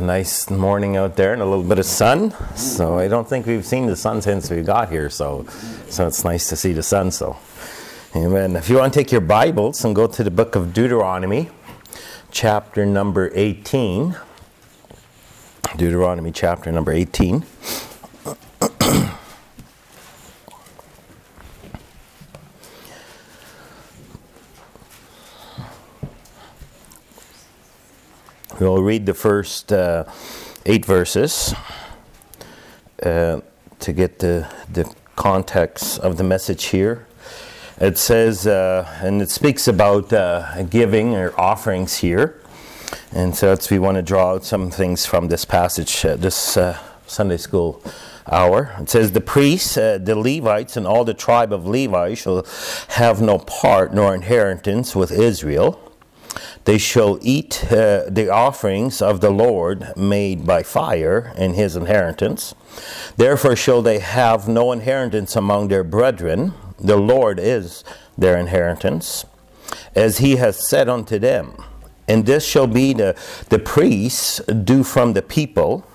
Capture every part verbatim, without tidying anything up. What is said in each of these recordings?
nice morning out there and a little bit of sun. So I don't think we've seen the sun since we got here. So, so it's nice to see the sun. So, amen. If you want to take your Bibles and go to the book of Deuteronomy, chapter number eighteen. Deuteronomy chapter number eighteen. We'll read the first uh, eight verses uh, to get the, the context of the message here. It says, uh, and it speaks about uh, giving or offerings here. And so that's, we want to draw out some things from this passage, uh, this uh, Sunday school hour. It says, the priests, uh, the Levites, and all the tribe of Levi shall have no part nor inheritance with Israel. They shall eat uh, the offerings of the Lord made by fire in his inheritance. Therefore shall they have no inheritance among their brethren. The Lord is their inheritance, as he has said unto them. And this shall be the, the priests due from the people,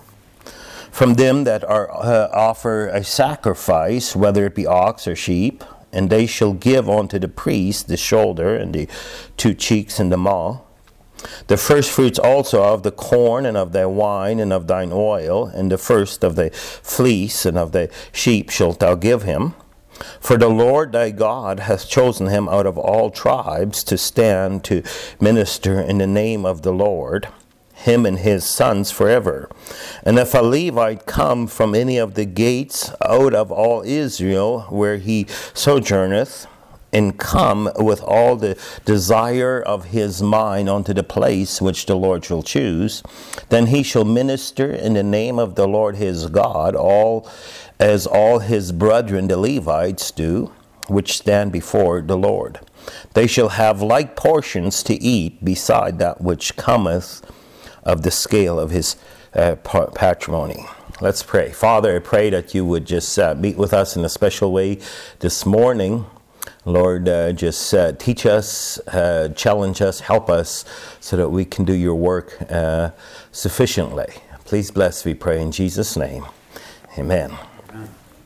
from them that are uh, offer a sacrifice, whether it be ox or sheep. And they shall give unto the priest the shoulder and the two cheeks and the maw. The first fruits also of the corn and of thy wine and of thine oil, and the first of the fleece and of the sheep shalt thou give him. For the Lord thy God hath chosen him out of all tribes to stand to minister in the name of the Lord, him and his sons forever. And if a Levite come from any of the gates out of all Israel where he sojourneth, and come with all the desire of his mind unto the place which the Lord shall choose, then he shall minister in the name of the Lord his God, all as all his brethren the Levites do, which stand before the Lord. They shall have like portions to eat beside that which cometh of the scale of his uh, patrimony. Let's pray. Father, I pray that you would just uh, meet with us in a special way this morning. Lord, uh, just uh, teach us, uh, challenge us, help us so that we can do your work uh, sufficiently. Please bless, we pray in Jesus' name. Amen. Amen.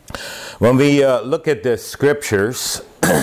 When we uh, look at the scriptures,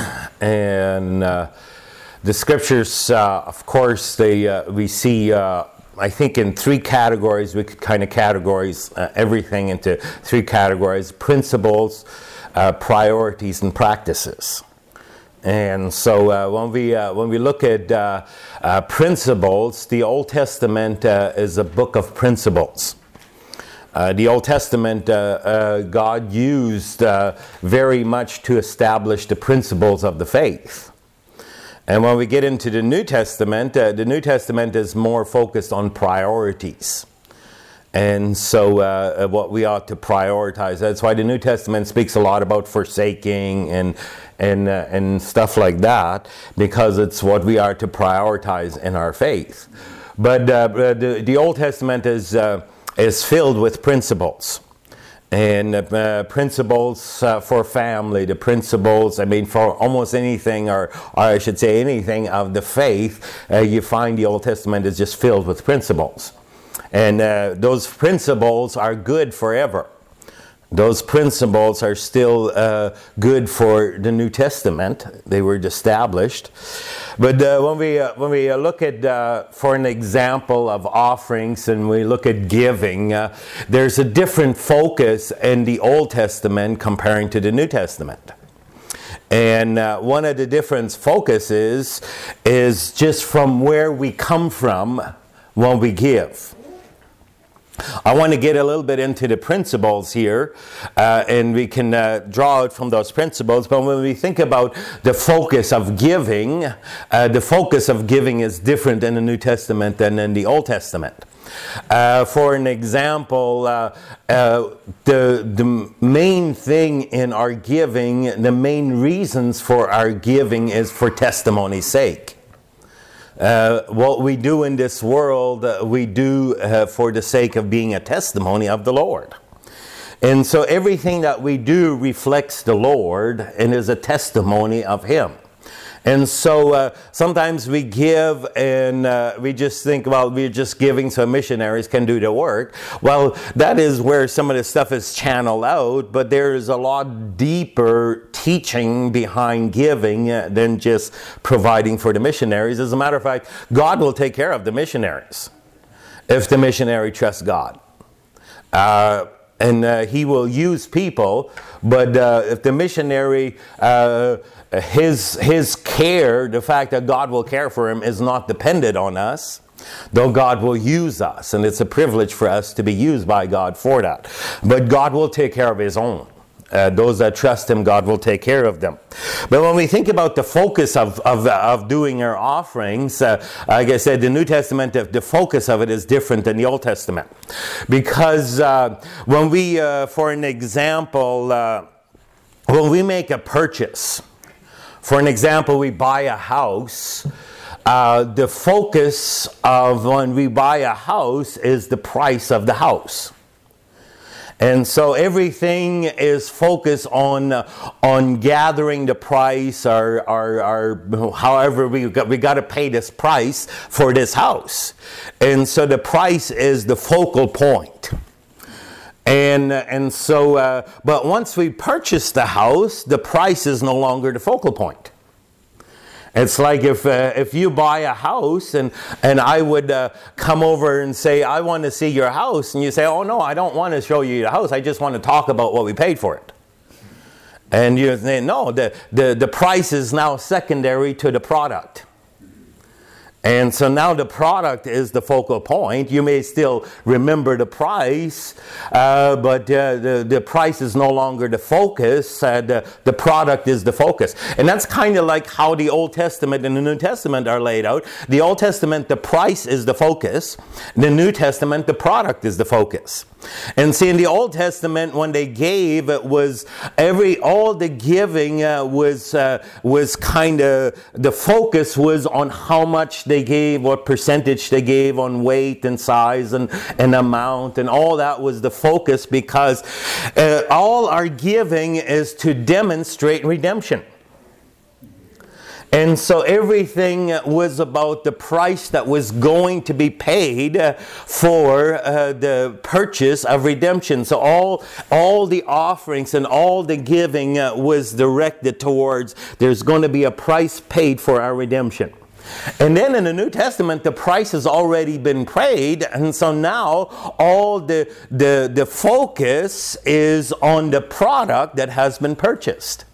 and uh, the scriptures, uh, of course, they uh, we see, uh, I think in three categories, we could kind of categorize uh, everything into three categories: principles, uh, priorities, and practices. And so uh, when we uh, when we look at uh, uh, principles, the Old Testament uh, is a book of principles. Uh, the Old Testament, uh, uh, God used uh, very much to establish the principles of the faith. And when we get into the New Testament, uh, the New Testament is more focused on priorities. And so uh, what we ought to prioritize. That's why the New Testament speaks a lot about forsaking and and uh, and stuff like that, because it's what we are to prioritize in our faith. But uh, the, the Old Testament is uh, is filled with principles. And uh, principles uh, for family, the principles, I mean, for almost anything, or, or I should say anything of the faith, uh, you find the Old Testament is just filled with principles. And uh, those principles are good forever. Those principles are still uh, good for the New Testament. They were established. But uh, when we uh, when we look at, uh, for an example of offerings, and we look at giving, uh, there's a different focus in the Old Testament comparing to the New Testament. And uh, one of the different focuses is just from where we come from when we give. I want to get a little bit into the principles here, uh, and we can uh, draw out from those principles. But when we think about the focus of giving, uh, the focus of giving is different in the New Testament than in the Old Testament. Uh, for an example, uh, uh, the, the main thing in our giving, the main reasons for our giving is for testimony's sake. Uh, what we do in this world, uh, we do uh, for the sake of being a testimony of the Lord. And so everything that we do reflects the Lord and is a testimony of Him. And so uh, sometimes we give and uh, we just think, well, we're just giving so missionaries can do the work. Well, that is where some of this stuff is channeled out, but there is a lot deeper teaching behind giving uh, than just providing for the missionaries. As a matter of fact, God will take care of the missionaries if the missionary trusts God. Uh, and uh, he will use people, but uh, if the missionary, uh, his, his care, the fact that God will care for him is not dependent on us, though God will use us, and it's a privilege for us to be used by God for that. But God will take care of his own. Uh, those that trust him, God will take care of them. But when we think about the focus of, of, of doing our offerings, uh, like I said, the New Testament, the, the focus of it is different than the Old Testament. Because uh, when we, uh, for an example, uh, when we make a purchase, for an example, we buy a house, uh, the focus of when we buy a house is the price of the house. And so everything is focused on uh, on gathering the price, or, or, or however we got, we got to pay this price for this house. And so the price is the focal point. And and so, uh, but once we purchase the house, the price is no longer the focal point. It's like if uh, if you buy a house and and I would uh, come over and say, I want to see your house, and you say, oh no, I don't want to show you the house, I just want to talk about what we paid for it. And you say, no, the, the, the price is now secondary to the product. And so now the product is the focal point. You may still remember the price, uh, but uh, the, the price is no longer the focus. Uh, the, the product is the focus. And that's kind of like how the Old Testament and the New Testament are laid out. The Old Testament, the price is the focus. The New Testament, the product is the focus. And see, in the Old Testament, when they gave, it was every all the giving uh, was uh, was kind of, the focus was on how much they gave, what percentage they gave on weight and size and, and amount, and all that was the focus, because uh, all our giving is to demonstrate redemption. And so everything was about the price that was going to be paid for uh, the purchase of redemption. So all, all the offerings and all the giving uh, was directed towards, there's going to be a price paid for our redemption. And then in the New Testament, the price has already been paid, and so now all the, the, the focus is on the product that has been purchased.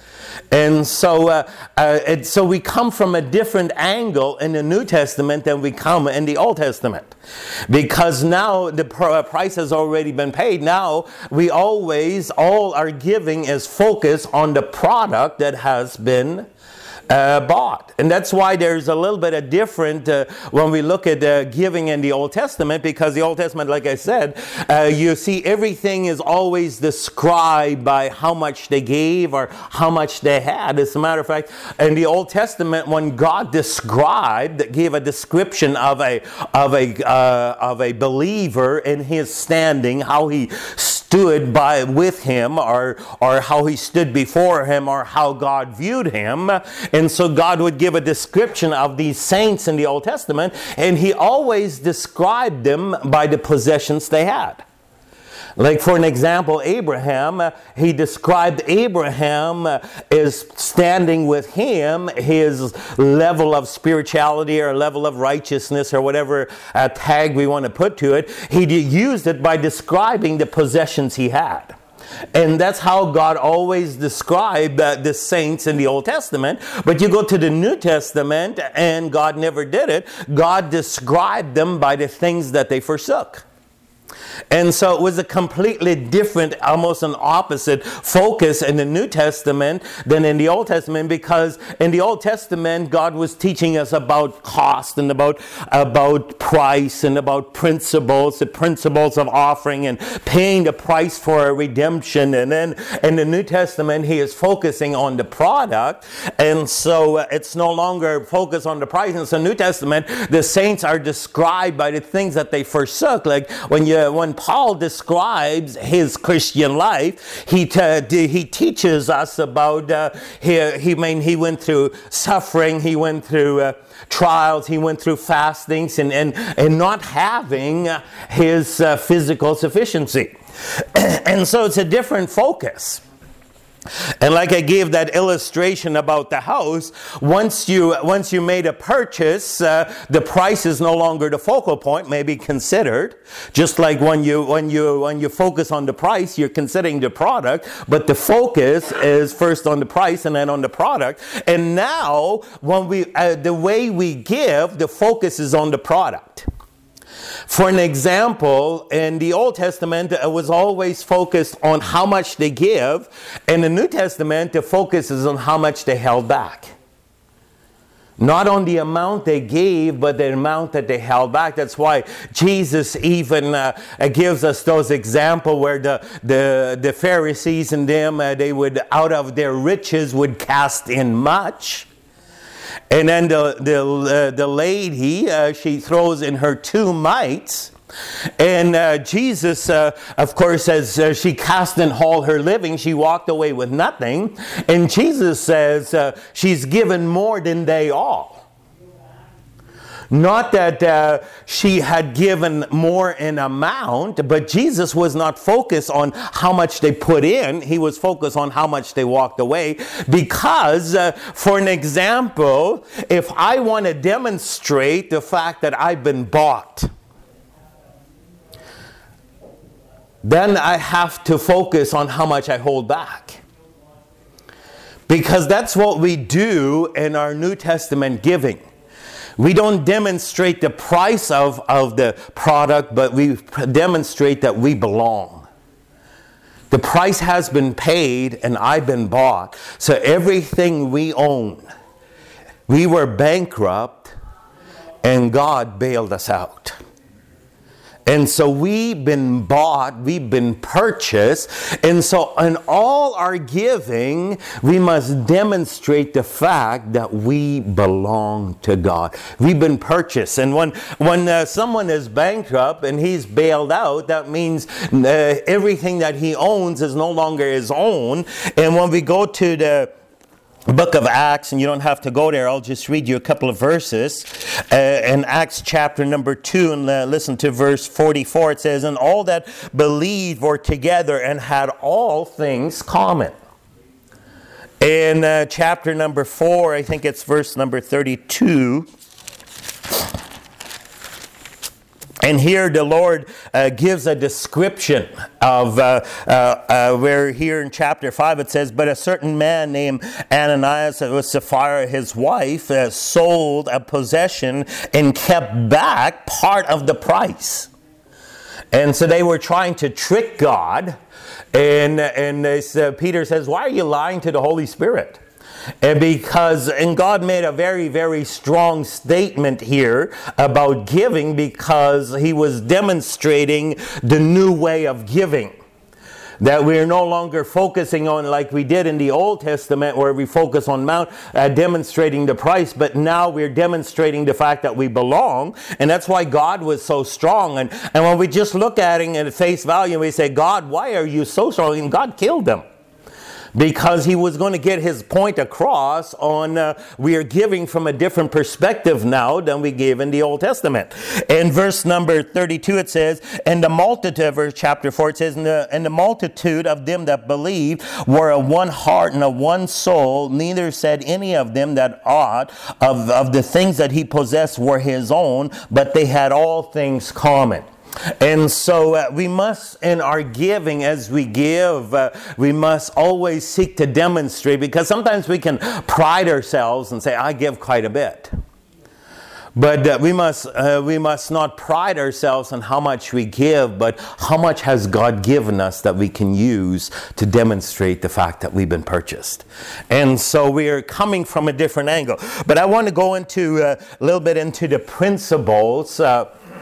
And so, uh, uh, it, so we come from a different angle in the New Testament than we come in the Old Testament. Because now the pr- price has already been paid. Now we always, all our giving is focused on the product that has been Uh, bought. And that's why there's a little bit of different uh, when we look at uh, giving in the Old Testament, because the Old Testament, like I said, uh, you see everything is always described by how much they gave or how much they had. As a matter of fact, in the Old Testament, when God described, gave a description of a of a uh, of a believer in his standing, how he stood by with him, or or how he stood before him, or how God viewed him. And so God would give a description of these saints in the Old Testament, and he always described them by the possessions they had. Like, for an example, Abraham, uh, he described Abraham uh, as standing with him, his level of spirituality or level of righteousness or whatever uh, tag we want to put to it. He used it by describing the possessions he had. And that's how God always described uh, the saints in the Old Testament. But you go to the New Testament, and God never did it. God described them by the things that they forsook. And so it was a completely different, almost an opposite focus in the New Testament than in the Old Testament, because in the Old Testament, God was teaching us about cost and about, about price and about principles, the principles of offering and paying the price for a redemption. And then in the New Testament, he is focusing on the product. And so uh, it's no longer focused on the price. In the New Testament, the saints are described by the things that they forsook. Like when you uh, when Paul describes his Christian life, he t- he teaches us about uh, he he, mean, he went through suffering, he went through uh, trials, he went through fastings, and and, and not having his uh, physical sufficiency, and so it's a different focus. And like I gave that illustration about the house, once you once you made a purchase, uh, the price is no longer the focal point, may be considered. Just like when you when you when you focus on the price, you're considering the product, but the focus is first on the price and then on the product. And now, when we uh, the way we give, the focus is on the product. For an example, in the Old Testament, it was always focused on how much they give. In the New Testament, the focus is on how much they held back. Not on the amount they gave, but the amount that they held back. That's why Jesus even uh, gives us those examples where the, the, the Pharisees and them, uh, they would, out of their riches, would cast in much. And then the the, uh, the lady, uh, she throws in her two mites. And uh, Jesus, uh, of course, as uh, she cast in all her living, she walked away with nothing. And Jesus says uh, she's given more than they all. Not that uh, she had given more in amount, but Jesus was not focused on how much they put in. He was focused on how much they walked away. Because, uh, for an example, if I want to demonstrate the fact that I've been bought, then I have to focus on how much I hold back. Because that's what we do in our New Testament giving. We don't demonstrate the price of, of the product, but we demonstrate that we belong. The price has been paid and I've been bought. So everything we own, we were bankrupt and God bailed us out. And so we've been bought, we've been purchased, and so in all our giving, we must demonstrate the fact that we belong to God. We've been purchased, and when when uh, someone is bankrupt and he's bailed out, that means uh, everything that he owns is no longer his own. And when we go to the book of Acts, and you don't have to go there, I'll just read you a couple of verses. Uh, in Acts chapter number two, and uh, listen to verse forty-four, it says, "And all that believed were together and had all things common." In uh, chapter number four, I think it's verse number thirty-two, and here the Lord uh, gives a description of uh, uh, uh, where here in chapter five it says, "But a certain man named Ananias, with Sapphira his wife, uh, sold a possession and kept back part of the price." And so they were trying to trick God. And, and uh, Peter says, "Why are you lying to the Holy Spirit?" And because, and God made a very, very strong statement here about giving, because he was demonstrating the new way of giving. That we're no longer focusing on, like we did in the Old Testament, where we focus on Mount, uh, demonstrating the price, but now we're demonstrating the fact that we belong. And that's why God was so strong. And, and when we just look at it at face value, we say, "God, why are you so strong?" And God killed them. Because he was going to get his point across on uh, we are giving from a different perspective now than we gave in the Old Testament. In verse number thirty-two it says, "And the multitude," verse chapter four, it says, and the, and the multitude of them that believed were of one heart and of one soul. Neither said any of them that aught of, of the things that he possessed were his own, but they had all things common." And so uh, we must, in our giving, as we give, uh, we must always seek to demonstrate, because sometimes we can pride ourselves and say, "I give quite a bit." But uh, we must uh, we must not pride ourselves on how much we give, but how much has God given us that we can use to demonstrate the fact that we've been purchased. And so we are coming from a different angle. But I want to go into uh, a little bit into the principles uh,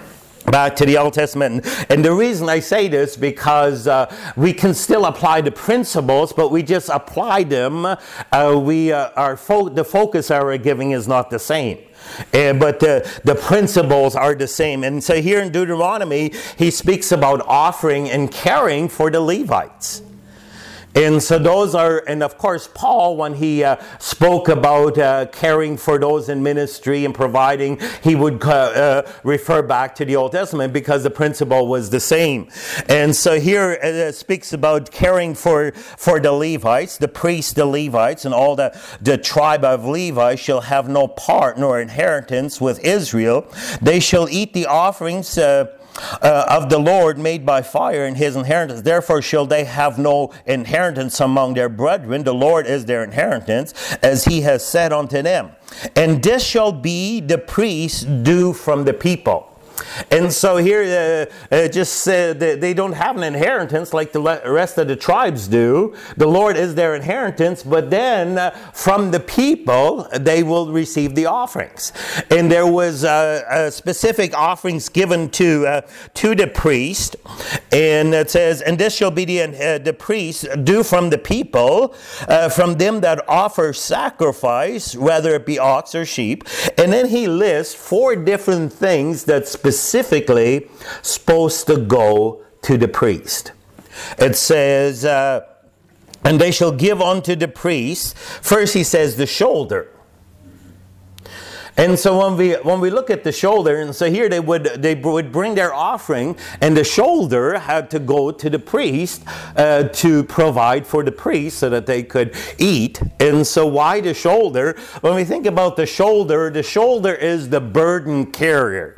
back to the Old Testament. And the reason I say this, because uh, we can still apply the principles, but we just apply them. Uh, we uh, our fo- the focus our giving is not the same. Uh, but the, the principles are the same. And so here in Deuteronomy, he speaks about offering and caring for the Levites. And so those are, and of course, Paul, when he uh, spoke about uh, caring for those in ministry and providing, he would uh, uh, refer back to the Old Testament because the principle was the same. And so here it uh, speaks about caring for, for the Levites, the priests, the Levites, and all the, the tribe of Levi shall have no part nor inheritance with Israel. They shall eat the offerings uh, Uh, of the Lord made by fire in his inheritance. Therefore shall they have no inheritance among their brethren. The Lord is their inheritance, as he has said unto them. And this shall be the priest's due from the people. And so here uh, uh, just said uh, they don't have an inheritance like the rest of the tribes do. The Lord is their inheritance, but then uh, from the people they will receive the offerings. And there was uh, uh, specific offerings given to uh, to the priest, and it says, "And this shall be the uh, the priest due from the people, uh, from them that offer sacrifice, whether it be ox or sheep." And then he lists four different things that specifically supposed to go to the priest. It says, uh, and they shall give unto the priest. First he says the shoulder. And so when we when we look at the shoulder, and so here they would they would bring their offering, and the shoulder had to go to the priest uh, to provide for the priest so that they could eat. And so why the shoulder? When we think about the shoulder, the shoulder is the burden carrier.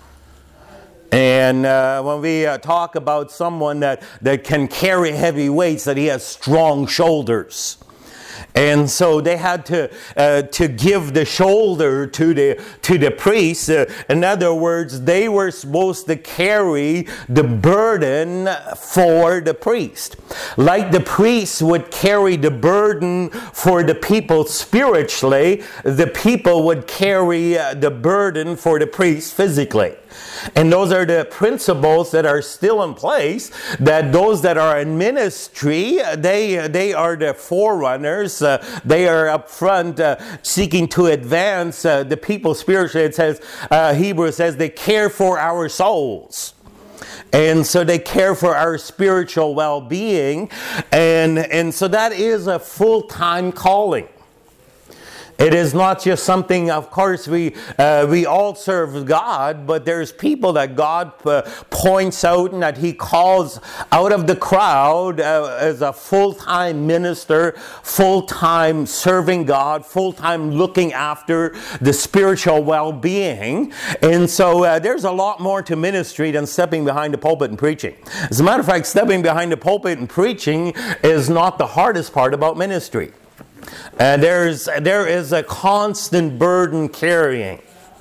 And uh, when we uh, talk about someone that, that can carry heavy weights, that he has strong shoulders. And so they had to uh, to give the shoulder to the to the priest. Uh, in other words, they were supposed to carry the burden for the priest. Like the priest would carry the burden for the people spiritually, the people would carry uh, the burden for the priest physically. And those are the principles that are still in place, that those that are in ministry, they they are the forerunners. Uh, they are up front uh, seeking to advance uh, the people spiritually. It says, uh, Hebrews says, they care for our souls. And so they care for our spiritual well-being. And, and so that is a full-time calling. It is not just something, of course, we uh, we all serve God, but there's people that God uh, points out and that he calls out of the crowd uh, as a full-time minister, full-time serving God, full-time looking after the spiritual well-being. And so uh, there's a lot more to ministry than stepping behind the pulpit and preaching. As a matter of fact, stepping behind the pulpit and preaching is not the hardest part about ministry. And there's there is a constant burden carrying,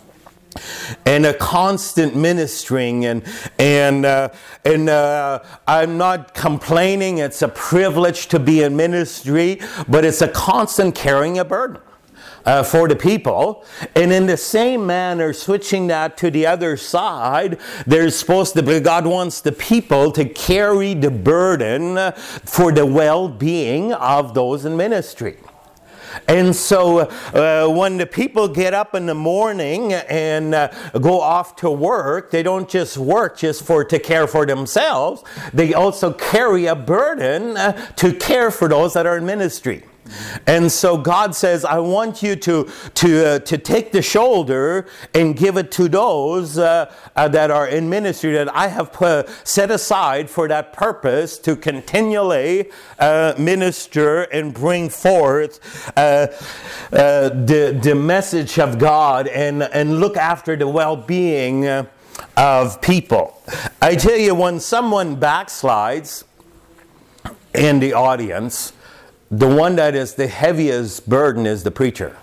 and a constant ministering, and and uh, and uh, I'm not complaining. It's a privilege to be in ministry, but it's a constant carrying a burden uh, for the people. And in the same manner, switching that to the other side, there's supposed to be, God wants the people to carry the burden for the well-being of those in ministry. And so uh, when the people get up in the morning and uh, go off to work, they don't just work just for to care for themselves. They also carry a burden uh, to care for those that are in ministry. And so God says, I want you to to uh, to take the shoulder and give it to those uh, uh, that are in ministry that I have put, set aside for that purpose, to continually uh, minister and bring forth uh, uh, the the message of God and and look after the well-being uh, of people. I tell you, when someone backslides in the audience, the one that is the heaviest burden is the preacher,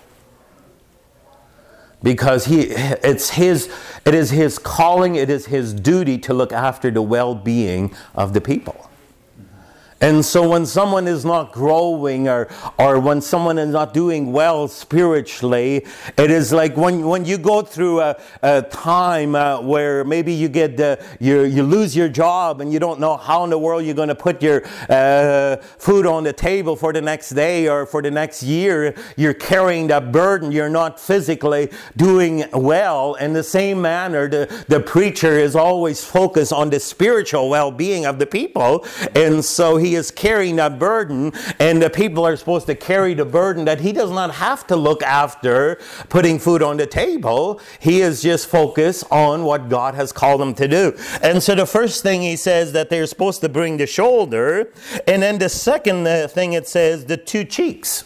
because he it's his it is his calling, it is his duty to look after the well-being of the people. And so when someone is not growing, or or when someone is not doing well spiritually, it is like when when you go through a, a time uh, where maybe you get uh, you you lose your job and you don't know how in the world you're going to put your uh, food on the table for the next day or for the next year. You're carrying that burden. You're not physically doing well. In the same manner, the, the preacher is always focused on the spiritual well-being of the people, and so he is carrying that burden, and the people are supposed to carry the burden that he does not have to look after putting food on the table. He is just focused on what God has called him to do. And so the first thing he says that they're supposed to bring the shoulder, and then the second uh, thing it says the two cheeks.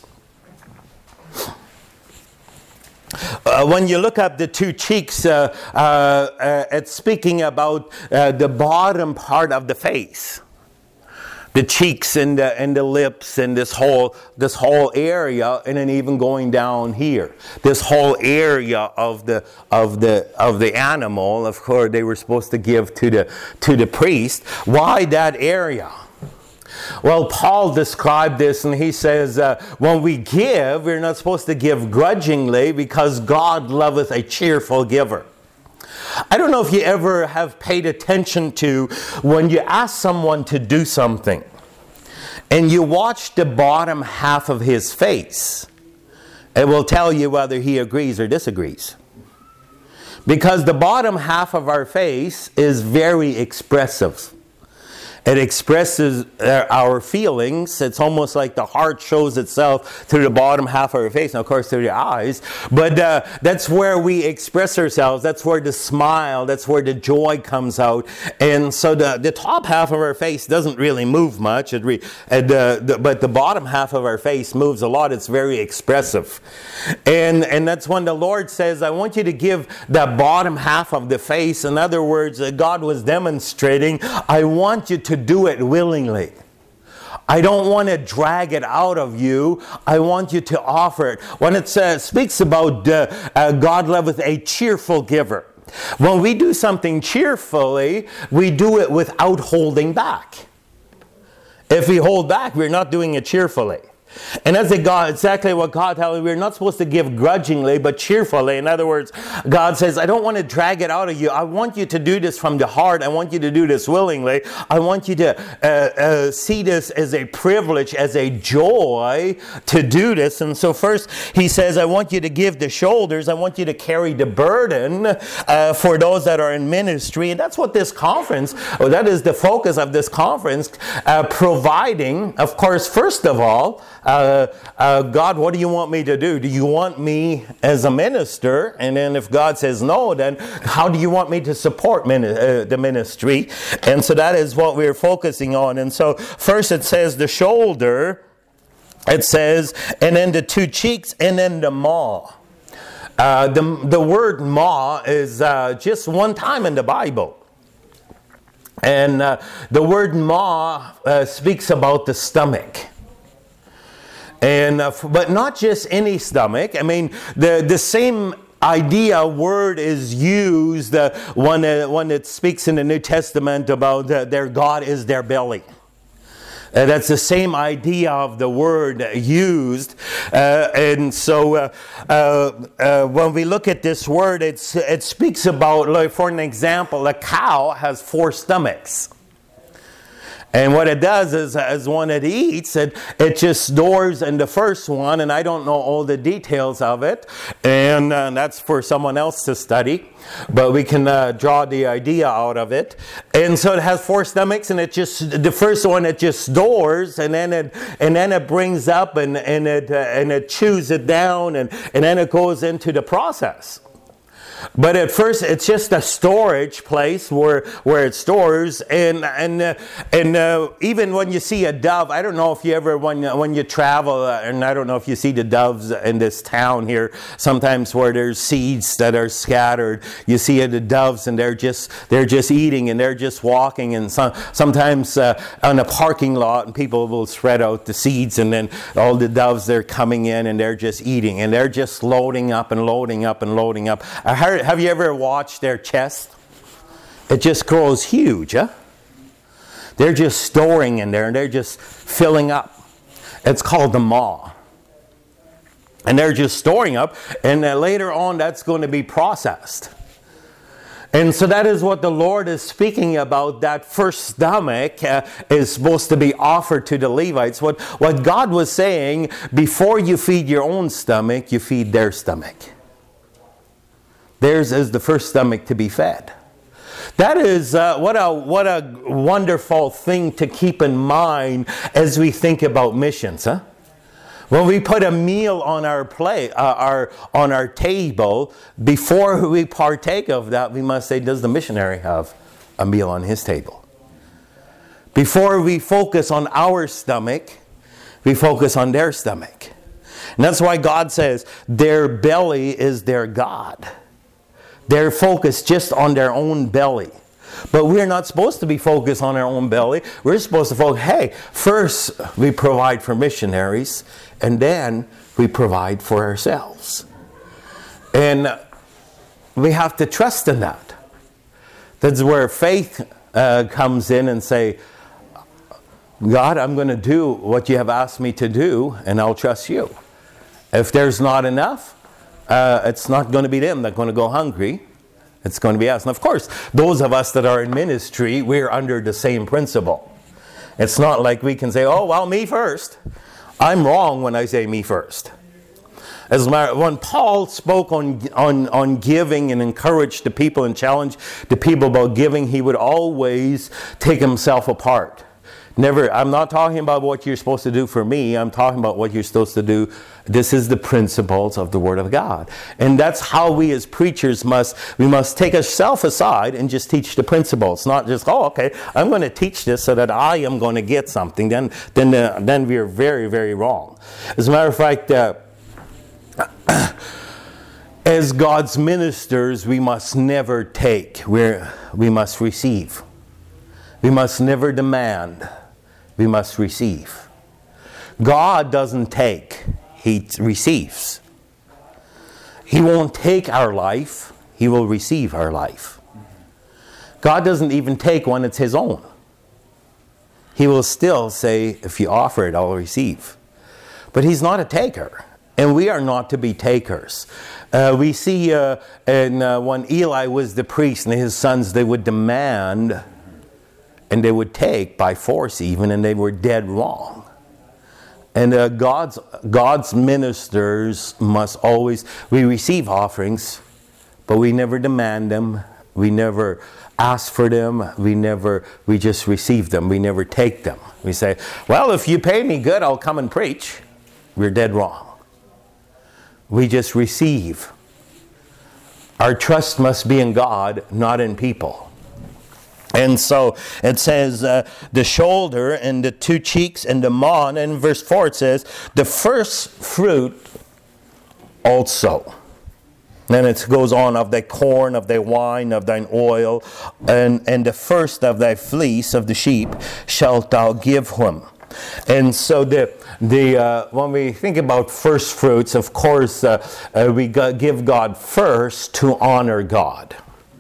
Uh, when you look up the two cheeks, uh, uh, uh, it's speaking about uh, the bottom part of the face. The cheeks and the, and the lips and this whole this whole area, and then even going down here, this whole area of the of the of the animal. Of course, they were supposed to give to the to the priest. Why that area? Well, Paul described this, and he says, uh, when we give, we're not supposed to give grudgingly, because God loveth a cheerful giver. I don't know if you ever have paid attention to when you ask someone to do something and you watch the bottom half of his face. It will tell you whether he agrees or disagrees. Because the bottom half of our face is very expressive. It expresses our feelings. It's almost like the heart shows itself through the bottom half of our face. Now, of course, through the eyes. But uh, that's where we express ourselves. That's where the smile, that's where the joy comes out. And so the, the top half of our face doesn't really move much. It re, and, uh, the, but the bottom half of our face moves a lot. It's very expressive. And, and that's when the Lord says, I want you to give that bottom half of the face. In other words, uh, God was demonstrating, I want you to do it willingly. I don't want to drag it out of you. I want you to offer it. When it says, speaks about uh, uh, God loveth a cheerful giver. When we do something cheerfully, we do it without holding back. If we hold back, we're not doing it cheerfully. And that's exactly what God tells us. We're not supposed to give grudgingly, but cheerfully. In other words, God says, I don't want to drag it out of you. I want you to do this from the heart. I want you to do this willingly. I want you to uh, uh, see this as a privilege, as a joy to do this. And so first, he says, I want you to give the shoulders. I want you to carry the burden uh, for those that are in ministry. And that's what this conference, or that is the focus of this conference, uh, providing, of course, first of all, Uh, uh, God, what do you want me to do? Do you want me as a minister? And then if God says no, then how do you want me to support min- uh, the ministry? And so that is what we're focusing on. And so first it says the shoulder, it says, and then the two cheeks, and then the maw. Uh, the, the word maw is uh, just one time in the Bible. And uh, the word maw uh, speaks about the stomach. And uh, but not just any stomach. I mean, the, the same idea, word is used uh, when, uh, when it speaks in the New Testament about uh, their God is their belly. Uh, that's the same idea of the word used. Uh, and so uh, uh, uh, when we look at this word, it's, it speaks about, like, for an example, a cow has four stomachs. And what it does is, as when it eats, it, it just stores in the first one, and I don't know all the details of it, and uh, that's for someone else to study, but we can uh, draw the idea out of it. And so it has four stomachs, and it just, the first one it just stores, and then it and then it brings up, and, and it uh, and it chews it down, and, and then it goes into the process. But at first, it's just a storage place where where it stores, and and uh, and uh, even when you see a dove, I don't know if you ever when when you travel, uh, and I don't know if you see the doves in this town here. Sometimes where there's seeds that are scattered, you see the doves, and they're just they're just eating, and they're just walking, and some, sometimes uh, on a parking lot, and people will spread out the seeds, and then all the doves they're coming in, and they're just eating, and they're just loading up and loading up and loading up. I heard. Have you ever watched their chest? It just grows huge, huh? They're just storing in there and they're just filling up. It's called the maw. And they're just storing up, and uh, later on that's going to be processed. And so that is what the Lord is speaking about. That first stomach uh, is supposed to be offered to the Levites. What, what God was saying, before you feed your own stomach, you feed their stomach. Theirs is the first stomach to be fed. That is uh, what a what a wonderful thing to keep in mind as we think about missions, huh? When we put a meal on our plate, uh, our on our table, before we partake of that, we must say, does the missionary have a meal on his table? Before we focus on our stomach, we focus on their stomach. And that's why God says their belly is their God. They're focused just on their own belly. But we're not supposed to be focused on our own belly. We're supposed to focus, hey, first we provide for missionaries, and then we provide for ourselves. And we have to trust in that. That's where faith uh, comes in and say, God, I'm going to do what you have asked me to do, and I'll trust you. If there's not enough, uh, it's not going to be them that are going to go hungry. It's going to be us. And of course, those of us that are in ministry, we're under the same principle. It's not like we can say, oh, well, me first. I'm wrong when I say me first. As a matter, when Paul spoke on, on, on giving and encouraged the people and challenged the people about giving, he would always take himself apart. Never, I'm not talking about what you're supposed to do for me. I'm talking about what you're supposed to do. This is the principles of the Word of God. And that's how we as preachers must, we must take ourselves aside and just teach the principles. Not just, oh, okay, I'm going to teach this so that I am going to get something. Then then, uh, then we're very, very wrong. As a matter of fact, uh, as God's ministers, we must never take. We're, we must receive. We must never demand. We must receive. God doesn't take. He receives. He won't take our life. He will receive our life. God doesn't even take when it's His own. He will still say, if you offer it, I'll receive. But He's not a taker. And we are not to be takers. Uh, we see uh, in, uh, when Eli was the priest and his sons, they would demand and they would take by force even, and they were dead wrong. And uh, God's, God's ministers must always, we receive offerings, but we never demand them. We never ask for them. We never, we just receive them. We never take them. We say, well, if you pay me good, I'll come and preach. We're dead wrong. We just receive. Our trust must be in God, not in people. And so it says uh, the shoulder and the two cheeks and the maw. And in verse four it says, the first fruit also. Then it goes on, of thy corn, of thy wine, of thine oil, and, and the first of thy fleece of the sheep shalt thou give him. And so the the uh, when we think about first fruits, of course, uh, uh, we give God first to honor God.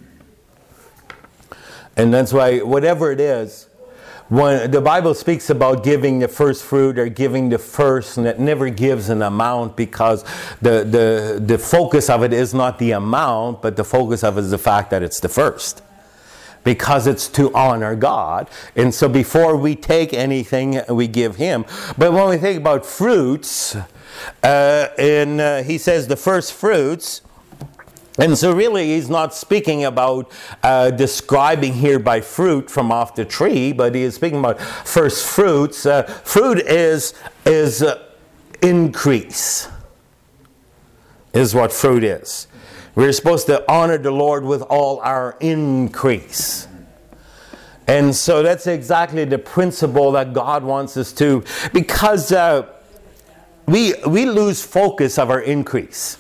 And that's why whatever it is, when the Bible speaks about giving the first fruit or giving the first, and it never gives an amount, because the, the, the focus of it is not the amount, but the focus of it is the fact that it's the first. Because it's to honor God. And so before we take anything, we give Him. But when we think about fruits, uh, and uh, he says the first fruits, and so really he's not speaking about uh, describing here by fruit from off the tree, but he is speaking about first fruits. Uh, fruit is, is uh, increase, is what fruit is. We're supposed to honor the Lord with all our increase. And so that's exactly the principle that God wants us to, because uh, we, we lose focus of our increase.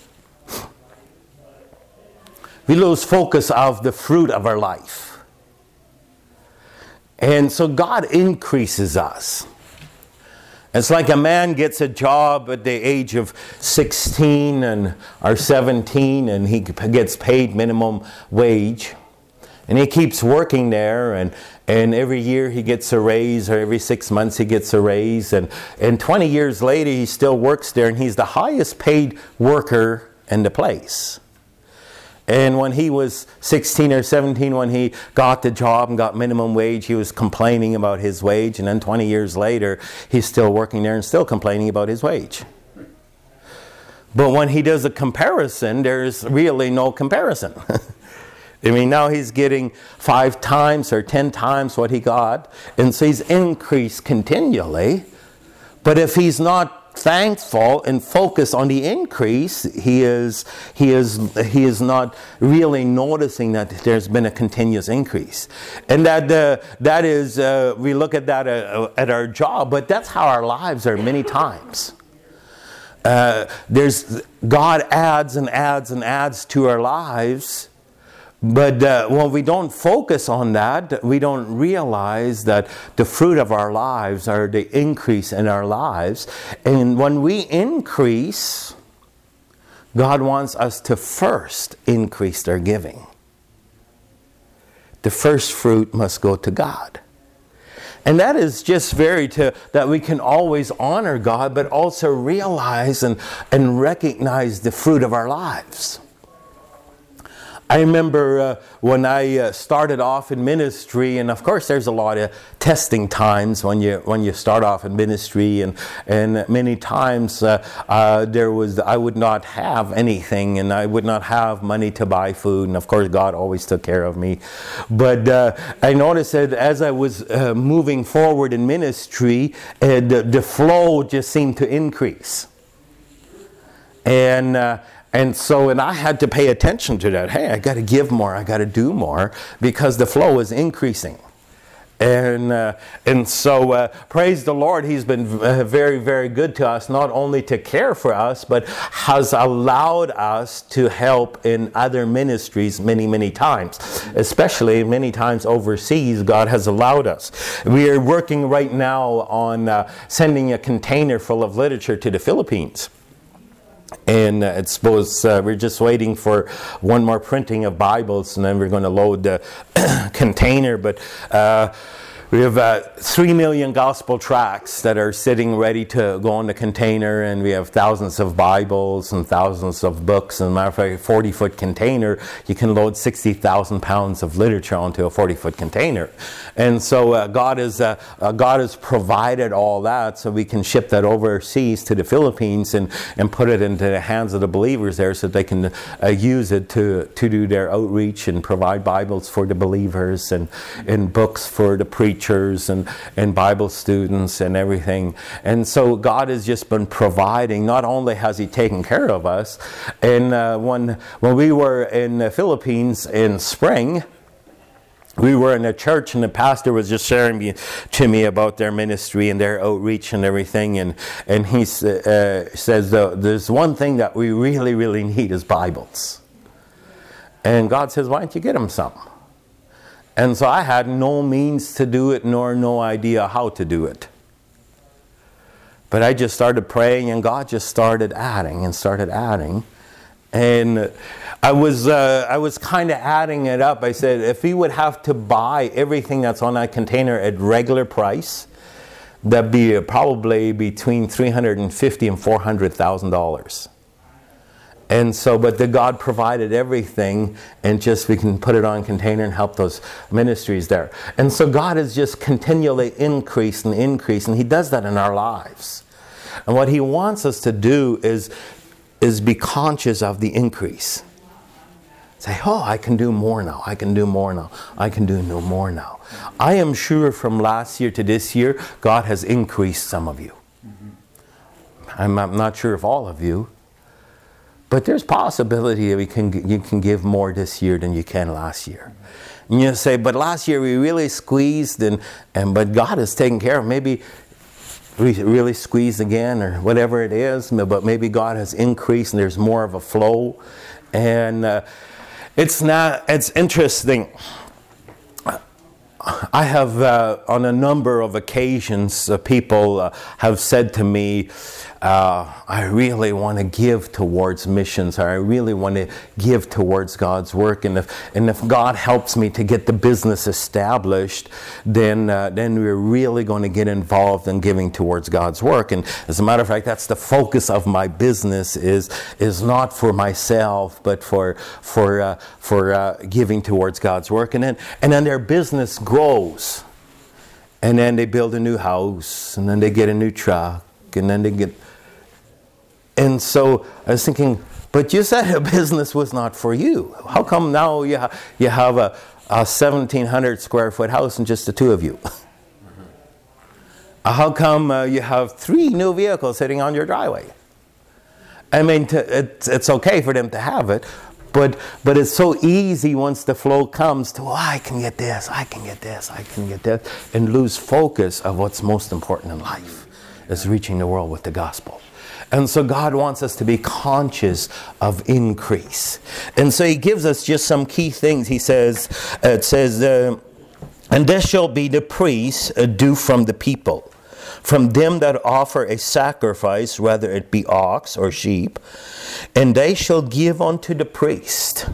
We lose focus of the fruit of our life. And so God increases us. It's like a man gets a job at the age of sixteen and or seventeen, and he gets paid minimum wage. And he keeps working there, and, and every year he gets a raise, or every six months he gets a raise. And, and twenty years later, he still works there, and he's the highest paid worker in the place. And when he was sixteen or seventeen, when he got the job and got minimum wage, he was complaining about his wage. And then twenty years later, he's still working there and still complaining about his wage. But when he does a comparison, there's really no comparison. I mean, now he's getting five times or ten times what he got. And so he's increased continually. But if he's not thankful and focused on the increase, he is he is he is not really noticing that there's been a continuous increase. And that uh, that is uh, we look at that uh, at our job, but that's how our lives are many times. Uh, there's God adds and adds and adds to our lives. But uh, when we don't focus on that, we don't realize that the fruit of our lives are the increase in our lives. And when we increase, God wants us to first increase our giving. The first fruit must go to God. And that is just very to that we can always honor God, but also realize and, and recognize the fruit of our lives. I remember uh, when I uh, started off in ministry, and of course there's a lot of testing times when you when you start off in ministry, and and many times uh, uh, there was I would not have anything, and I would not have money to buy food, and of course God always took care of me. But uh, I noticed that as I was uh, moving forward in ministry, uh, the, the flow just seemed to increase, and. Uh, And so, and I had to pay attention to that. Hey, I got to give more. I got to do more, because the flow is increasing. And uh, and so, uh, praise the Lord, He's been uh, very, very good to us, not only to care for us, but has allowed us to help in other ministries many, many times. Especially many times overseas, God has allowed us. We are working right now on uh, sending a container full of literature to the Philippines. And uh, it's supposed, uh, we're just waiting for one more printing of Bibles, and then we're going to load the container. But uh, we have uh, three million gospel tracts that are sitting ready to go on the container, and we have thousands of Bibles and thousands of books. And matter of fact, a forty-foot container, you can load sixty thousand pounds of literature onto a forty-foot container. And so uh, God is uh, uh, God has provided all that, so we can ship that overseas to the Philippines and, and put it into the hands of the believers there, so they can uh, use it to, to do their outreach and provide Bibles for the believers, and, and books for the preachers and, and Bible students and everything. And so God has just been providing. Not only has He taken care of us, and uh, when, when we were in the Philippines in spring, we were in a church, and the pastor was just sharing me, to me about their ministry and their outreach and everything. And, and he uh, says, uh, there's one thing that we really, really need is Bibles. And God says, why don't you get them some? And so I had no means to do it, nor no idea how to do it. But I just started praying, and God just started adding and started adding. And I was uh, I was kind of adding it up. I said, if we would have to buy everything that's on that container at regular price, that'd be probably between three hundred fifty thousand dollars and four hundred thousand dollars. And so, but the God provided everything, and just we can put it on container and help those ministries there. And so God has just continually increased and increased, and He does that in our lives. And what He wants us to do is, is be conscious of the increase. Say, oh, I can do more now. I can do more now. I can do no more now. I am sure from last year to this year, God has increased some of you. I'm, I'm not sure if all of you. But there's possibility that we can you can give more this year than you can last year. And you say, but last year we really squeezed, and, and but God has taken care of. Maybe we really squeezed again, or whatever it is. But maybe God has increased, and there's more of a flow. And uh, it's not. It's interesting. I have, uh, on a number of occasions, uh, people uh, have said to me, uh, I really want to give towards missions, or I really want to give towards God's work. And if, and if God helps me to get the business established, then, uh, then we're really going to get involved in giving towards God's work. And as a matter of fact, that's the focus of my business, is, is not for myself, but for, for, uh, for uh, giving towards God's work. And then, and then their business grows, and then they build a new house, and then they get a new truck, and then they get, and so I was thinking, but you said a business was not for you. How come now you, ha- you have a, a seventeen hundred square foot house and just the two of you? Mm-hmm. How come uh, you have three new vehicles sitting on your driveway? I mean, to, it's, it's okay for them to have it, But but it's so easy once the flow comes to, oh, I can get this, I can get this, I can get this, and lose focus of what's most important in life, is reaching the world with the gospel. And so God wants us to be conscious of increase. And so he gives us just some key things. He says, uh, it says, uh, and this shall be the priest uh, due from the people, from them that offer a sacrifice, whether it be ox or sheep, and they shall give unto the priest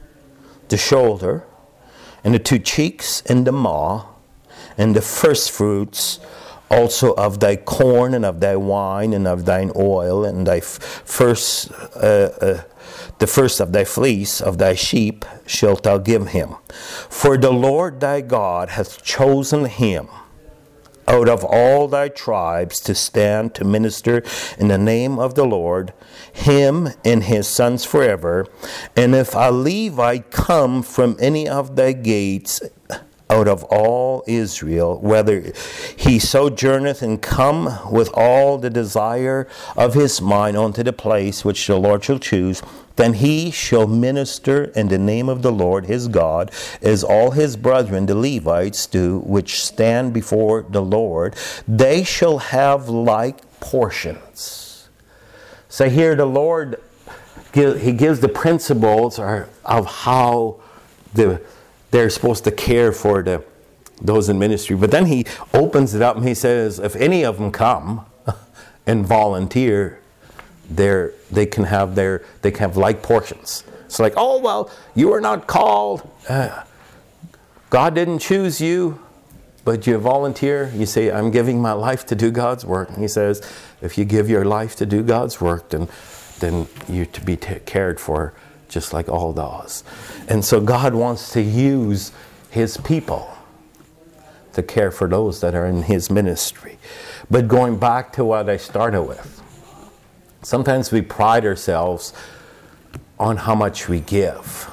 the shoulder, and the two cheeks, and the maw, and the first fruits also of thy corn, and of thy wine, and of thine oil, and thy f- first, uh, uh, the first of thy fleece of thy sheep shalt thou give him. For the Lord thy God hath chosen him out of all thy tribes to stand to minister in the name of the Lord, him and his sons forever. And if a Levite come from any of thy gates out of all Israel, whether he sojourneth and come with all the desire of his mind unto the place which the Lord shall choose, then he shall minister in the name of the Lord his God, as all his brethren the Levites do, which stand before the Lord. They shall have like portions. So here the Lord, he gives the principles of how the they're supposed to care for the those in ministry. But then he opens it up and he says, if any of them come and volunteer, they're, they can have their they can have like portions. It's like, oh, well, you are not called. Uh, God didn't choose you, but you volunteer. You say, I'm giving my life to do God's work. And he says, if you give your life to do God's work, then, then you're to be t- cared for just like all those. And so God wants to use his people to care for those that are in his ministry. But going back to what I started with, sometimes we pride ourselves on how much we give.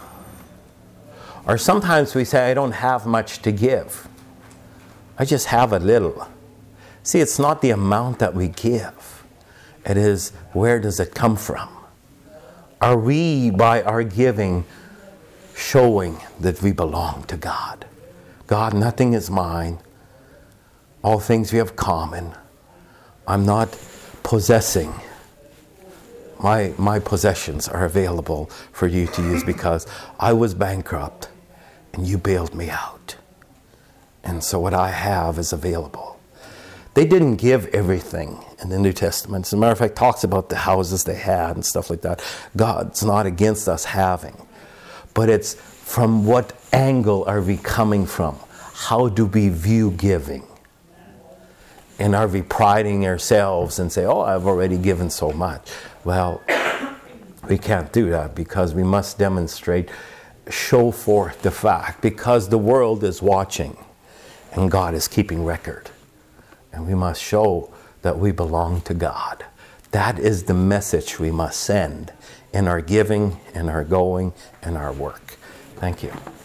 Or sometimes we say, I don't have much to give. I just have a little. See, it's not the amount that we give. It is, where does it come from? Are we, by our giving, showing that we belong to God? God, nothing is mine. All things we have common. I'm not possessing. My, my possessions are available for you to use because I was bankrupt and you bailed me out. And so what I have is available. They didn't give everything in the New Testament. As a matter of fact, it talks about the houses they had and stuff like that. God's not against us having. But it's from what angle are we coming from? How do we view giving? And are we priding ourselves and say, oh, I've already given so much? Well, we can't do that because we must demonstrate, show forth the fact, because the world is watching and God is keeping record. And we must show that we belong to God. That is the message we must send in our giving, in our going, in our work. Thank you.